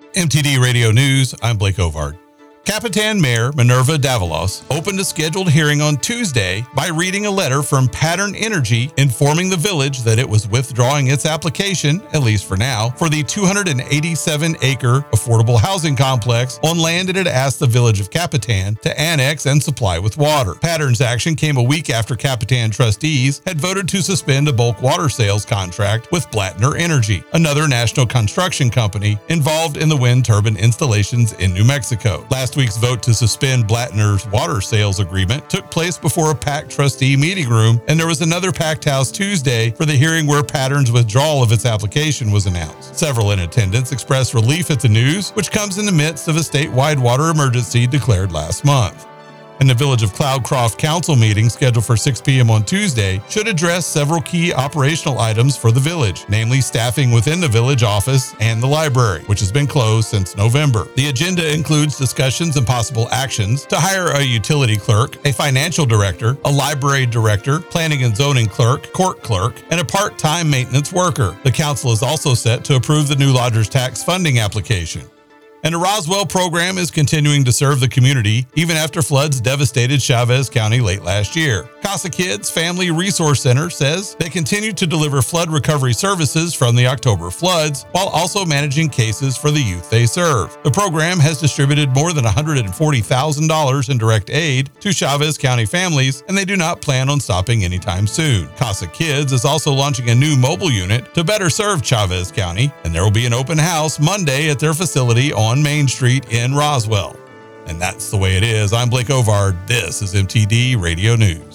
MTD Radio News, I'm Blake Ovard. Capitan Mayor Minerva Davalos opened a scheduled hearing on Tuesday by reading a letter from Pattern Energy informing the village that it was withdrawing its application, at least for now, for the 287-acre affordable housing complex on land it had asked the village of Capitan to annex and supply with water. Pattern's action came a week after Capitan trustees had voted to suspend a bulk water sales contract with Blattner Energy, another national construction company involved in the wind turbine installations in New Mexico. Last week's vote to suspend Blattner's water sales agreement took place before a PAC trustee meeting room, and there was another packed house Tuesday for the hearing where Pattern's withdrawal of its application was announced. Several in attendance expressed relief at the news, which comes in the midst of a statewide water emergency declared last month. And the Village of Cloudcroft Council meeting scheduled for 6 p.m. on Tuesday should address several key operational items for the village, namely staffing within the village office and the library, which has been closed since November. The agenda includes discussions and possible actions to hire a utility clerk, a financial director, a library director, planning and zoning clerk, court clerk, and a part-time maintenance worker. The council is also set to approve the new lodger's tax funding application. And the Roswell program is continuing to serve the community even after floods devastated Chavez County late last year. Casa Kids Family Resource Center says they continue to deliver flood recovery services from the October floods while also managing cases for the youth they serve. The program has distributed more than $140,000 in direct aid to Chavez County families, and they do not plan on stopping anytime soon. Casa Kids is also launching a new mobile unit to better serve Chavez County, and there will be an open house Monday at their facility on Main Street in Roswell. And that's the way it is. I'm Blake Ovard. This is MTD Radio News.